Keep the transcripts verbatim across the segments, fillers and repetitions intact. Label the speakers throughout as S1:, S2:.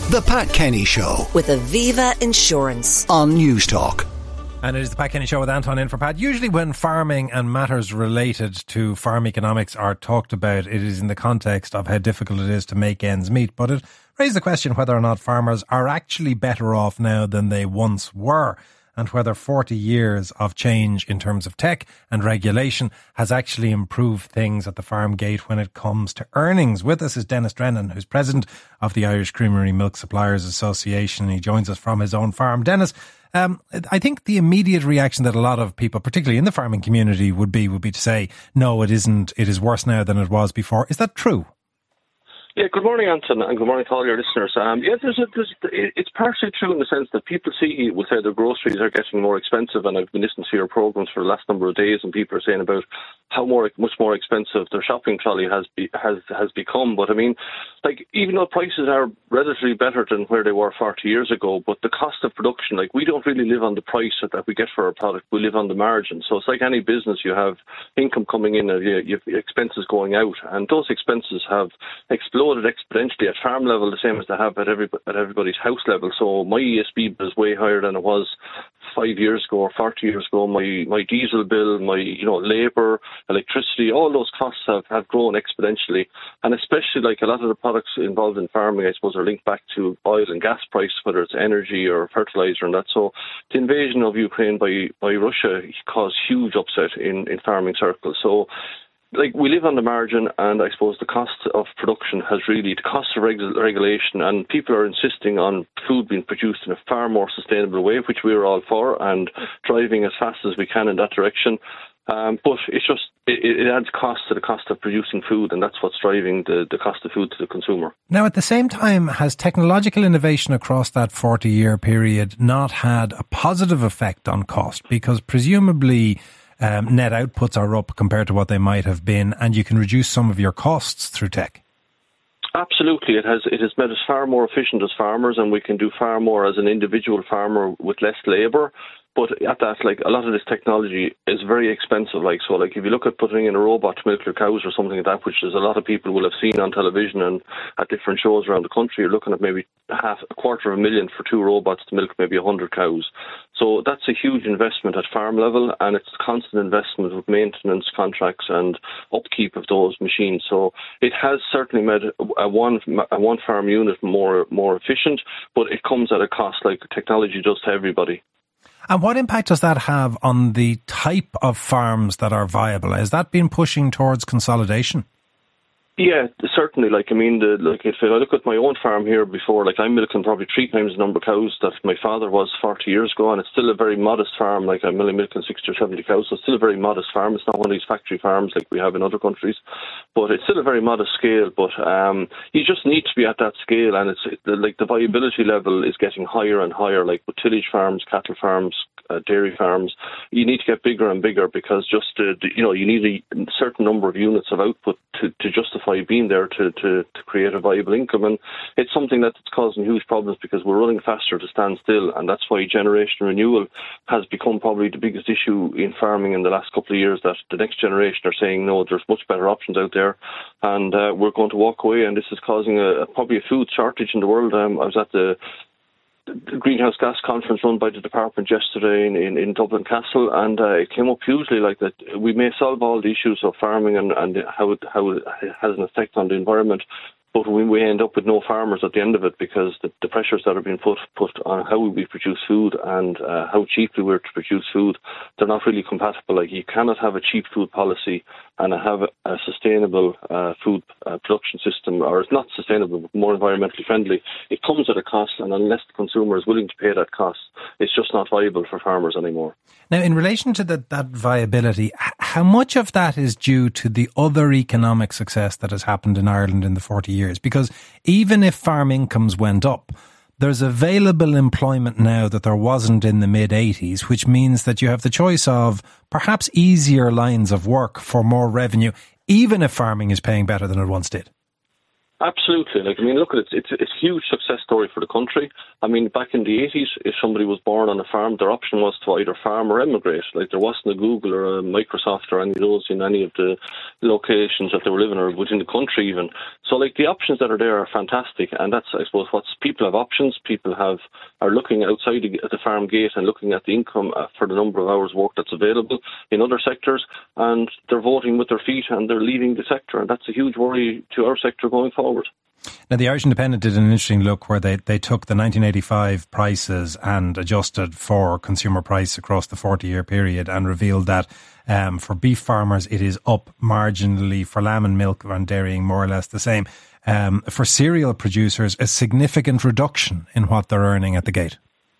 S1: The Pat Kenny Show
S2: with Aviva Insurance
S1: on News Talk.
S3: And it is the Pat Kenny Show with Anton in for Pat. Usually when farming and matters related to farm economics are talked about, it is in the context of how difficult it is to make ends meet. But it raises the question whether or not farmers are actually better off now than they once were, and whether forty years of change in terms of tech and regulation has actually improved things at the farm gate when it comes to earnings. With us is Dennis Drennan, who's president of the Irish Creamery Milk Suppliers Association. He joins us from his own farm. Dennis, um, I think the immediate reaction that a lot of people, particularly in the farming community, would be would be to say, no, it isn't. It is worse now than it was before. Is that true?
S4: Yeah, good morning, Anton, and good morning to all your listeners. Um, yeah, there's a, there's, it's partially true in the sense that people see, will say their groceries are getting more expensive, and I've been listening to your programmes for the last number of days, and people are saying about how more, much more expensive their shopping trolley has be, has has become. But I mean, like, even though prices are relatively better than where they were forty years ago, but the cost of production, like, we don't really live on the price that we get for our product, we live on the margin. So it's like any business, you have income coming in, and you, you have expenses going out, and those expenses have exploded exponentially at farm level, the same as they have at every at everybody's house level. So my E S B bill is way higher than it was five years ago or forty years ago. My my diesel bill, my you know labour, electricity, all those costs have, have grown exponentially. And especially, like, a lot of the products involved in farming, I suppose, are linked back to oil and gas price, whether it's energy or fertiliser and that. So the invasion of Ukraine by by Russia caused huge upset in, in farming circles. So, like, we live on the margin, and I suppose the cost of production has really, the cost of regu- regulation, and people are insisting on food being produced in a far more sustainable way, which we're all for, and driving as fast as we can in that direction. Um, but it's just, it, it adds cost to the cost of producing food, and that's what's driving the, the cost of food to the consumer.
S3: Now, at the same time, has technological innovation across that forty-year period not had a positive effect on cost? Because presumably Um, net outputs are up compared to what they might have been, and you can reduce some of your costs through tech.
S4: Absolutely. It has it has made us far more efficient as farmers, and we can do far more as an individual farmer with less labour. But at that, like, a lot of this technology is very expensive. Like, so, like, if you look at putting in a robot to milk your cows or something like that, which there's a lot of people will have seen on television and at different shows around the country, you're looking at maybe half, a quarter of a million for two robots to milk maybe one hundred cows. So that's a huge investment at farm level, and it's constant investment with maintenance contracts and upkeep of those machines. So it has certainly made a one a one farm unit more more efficient, but it comes at a cost, like technology does to everybody.
S3: And what impact does that have on the type of farms that are viable? Has that been pushing towards consolidation?
S4: Yeah, certainly. Like, I mean, the, like, if I look at my own farm here before, like, I'm milking probably three times the number of cows that my father was forty years ago, and it's still a very modest farm. Like, I'm only milking sixty or seventy cows, so it's still a very modest farm. It's not one of these factory farms like we have in other countries, but it's still a very modest scale. But um, you just need to be at that scale, and it's it, like the viability level is getting higher and higher. Like with tillage farms, cattle farms, Uh, dairy farms, you need to get bigger and bigger, because just uh, you know you need a certain number of units of output to, to justify being there to, to, to create a viable income. And it's something that's causing huge problems because we're running faster to stand still, and that's why generation renewal has become probably the biggest issue in farming in the last couple of years, that the next generation are saying, no, there's much better options out there, and uh, we're going to walk away, and this is causing a, probably a food shortage in the world. Um, I was at the The greenhouse gas conference run by the department yesterday in, in, in Dublin Castle, and uh, it came up hugely like that. We may solve all the issues of farming and, and how, it, how it has an effect on the environment, but we, we end up with no farmers at the end of it, because the, the pressures that are being put put on how we produce food and uh, how cheaply we're to produce food, they're not really compatible. Like, you cannot have a cheap food policy and have a, a sustainable uh, food uh, production system, or it's not sustainable, but more environmentally friendly. It comes at a cost, and unless the consumer is willing to pay that cost, it's just not viable for farmers anymore.
S3: Now, in relation to the, that viability, how much of that is due to the other economic success that has happened in Ireland in the forty years? Because even if farm incomes went up, there's available employment now that there wasn't in the mid-eighties, which means that you have the choice of perhaps easier lines of work for more revenue, even if farming is paying better than it once did.
S4: Absolutely. Like, I mean, look at it. It's, it's a huge success story for the country. I mean, back in the eighties, if somebody was born on a farm, their option was to either farm or emigrate. Like, there wasn't a Google or a Microsoft or any of those in any of the locations that they were living or within the country even. So, like, the options that are there are fantastic. And that's, I suppose, what people have options. People have are looking outside the farm gate and looking at the income for the number of hours work that's available in other sectors. And they're voting with their feet and they're leaving the sector. And that's a huge worry to our sector going forward.
S3: Now, the Irish Independent did an interesting look where they, they took the nineteen eighty-five prices and adjusted for consumer price across the forty-year period and revealed that um, for beef farmers it is up marginally, for lamb and milk and dairying more or less the same. Um, for cereal producers, a significant reduction in what they're earning at the gate.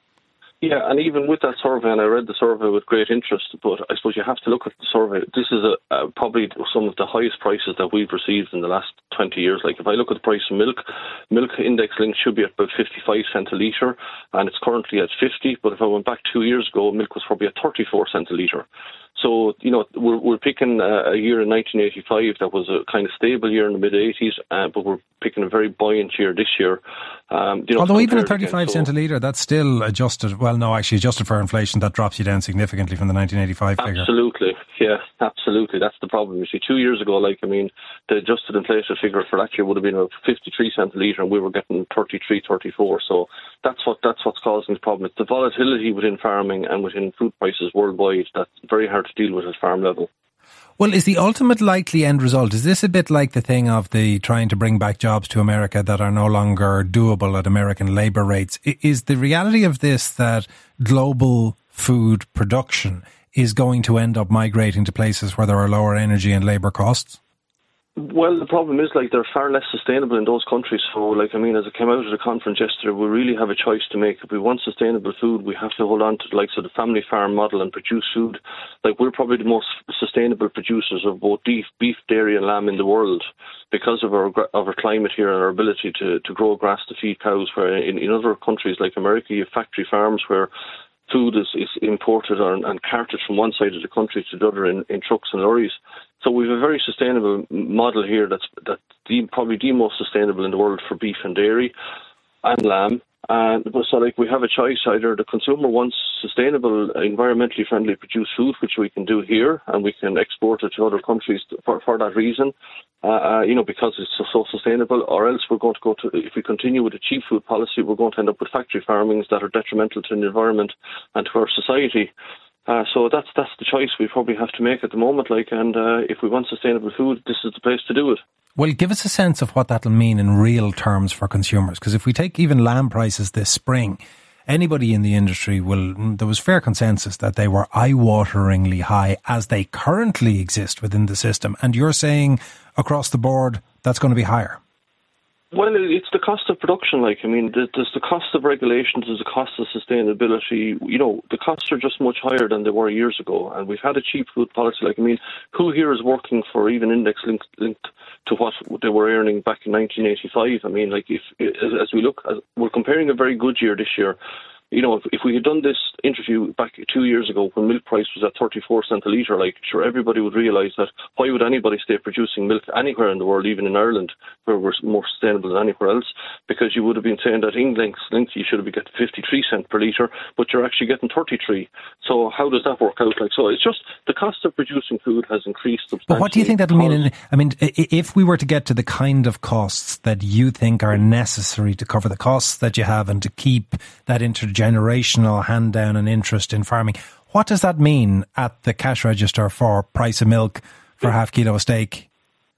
S4: Yeah, and even with that survey, and I read the survey with great interest, but I suppose you have to look at the survey. This is a, a, probably some of the highest prices that we've received in the last twenty years. Like, if I look at the price of milk, milk index link should be at about fifty-five cents a litre, and it's currently at fifty, but if I went back two years ago, milk was probably at thirty-four cents a litre. So, you know, we're, we're picking a, a year in nineteen eighty-five that was a kind of stable year in the mid-eighties, uh, but we're picking a very buoyant year this year. Um, you know,
S3: Although even at thirty-five
S4: again,
S3: cents
S4: so,
S3: a litre, that's still adjusted. Well, no, actually adjusted for inflation, that drops you down significantly from the nineteen eighty-five figure.
S4: Absolutely, yeah, absolutely. That's the problem. You see, two years ago, like, I mean, the adjusted inflation figure for that year would have been about fifty-three cents a litre, and we were getting thirty-three, thirty-four. So that's what that's what's causing the problem. It's the volatility within farming and within food prices worldwide that's very hard to deal with at farm level.
S3: Well, is the ultimate likely end result, is this a bit like the thing of the trying to bring back jobs to America that are no longer doable at American labour rates? Is the reality of this that global food production is going to end up migrating to places where there are lower energy and labour costs?
S4: Well, the problem is, like, they're far less sustainable in those countries. So, like, I mean, as it came out of the conference yesterday, we really have a choice to make. If we want sustainable food, we have to hold on to the likes of the family farm model and produce food. Like, we're probably the most sustainable producers of both beef, beef, dairy and lamb in the world because of our of our climate here and our ability to, to grow grass to feed cows, where in, in other countries like America, you have factory farms where food is, is imported and, and carted from one side of the country to the other in, in trucks and lorries. So we have a very sustainable model here that's that's the, probably the most sustainable in the world for beef and dairy and lamb. And so, like, we have a choice. Either the consumer wants sustainable, environmentally friendly produced food, which we can do here, and we can export it to other countries for, for that reason, uh, you know, because it's so, so sustainable, or else we're going to go to, if we continue with a cheap food policy, we're going to end up with factory farmings that are detrimental to the environment and to our society. Uh, so that's that's the choice we probably have to make at the moment. Like, and uh, if we want sustainable food, this is the place to do it.
S3: Well, give us a sense of what that'll mean in real terms for consumers. Because if we take even lamb prices this spring, anybody in the industry will, there was fair consensus that they were eye-wateringly high as they currently exist within the system. And you're saying across the board that's going to be higher.
S4: Well, it's the cost of production. Like, I mean, there's the cost of regulations, there's the cost of sustainability. You know, the costs are just much higher than they were years ago. And we've had a cheap food policy. Like, I mean, who here is working for even index linked, linked to what they were earning back in nineteen eighty-five? I mean, like, if as we look, we're comparing a very good year this year. You know, if, if we had done this interview back two years ago when milk price was at thirty-four cents a litre, like, sure, everybody would realise that why would anybody stay producing milk anywhere in the world, even in Ireland, where we're more sustainable than anywhere else? Because you would have been saying that in Links, Links you should have been getting fifty-three cents per litre, but you're actually getting thirty-three. So how does that work out? Like, so it's just the cost of producing food has increased substantially.
S3: But what do you think that'll mean? In, I mean, if we were to get to the kind of costs that you think are necessary to cover the costs that you have and to keep that intergenerational hand down and interest in farming, what does that mean at the cash register for price of milk for half kilo of steak?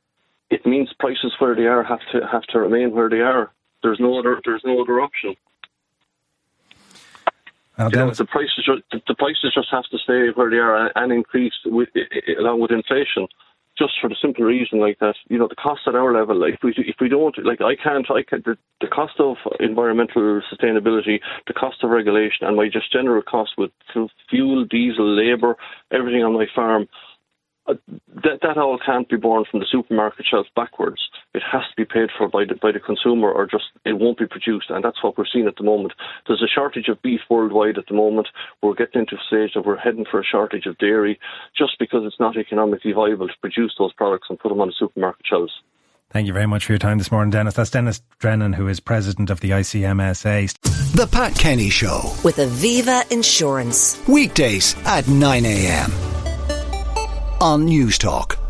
S4: It means prices where they are have to have to remain where they are. There's no other. There's no other option. You know, the prices, just, the prices just have to stay where they are and increase with, along with inflation. Just for the simple reason, like that, you know, the cost at our level, like if we if we don't, like I can't, I can't the, the cost of environmental sustainability, the cost of regulation, and my just general cost with fuel, diesel, labour, everything on my farm. Uh, that that all can't be borne from the supermarket shelf backwards. It has to be paid for by the by the consumer, or just it won't be produced, and that's what we're seeing at the moment. There's a shortage of beef worldwide at the moment. We're getting into a stage that we're heading for a shortage of dairy, just because it's not economically viable to produce those products and put them on the supermarket shelves.
S3: Thank you very much for your time this morning, Dennis. That's Dennis Drennan, who is president of the I C M S A.
S1: The Pat Kenny Show.
S2: With Aviva Insurance.
S1: Weekdays at nine a.m. on News Talk.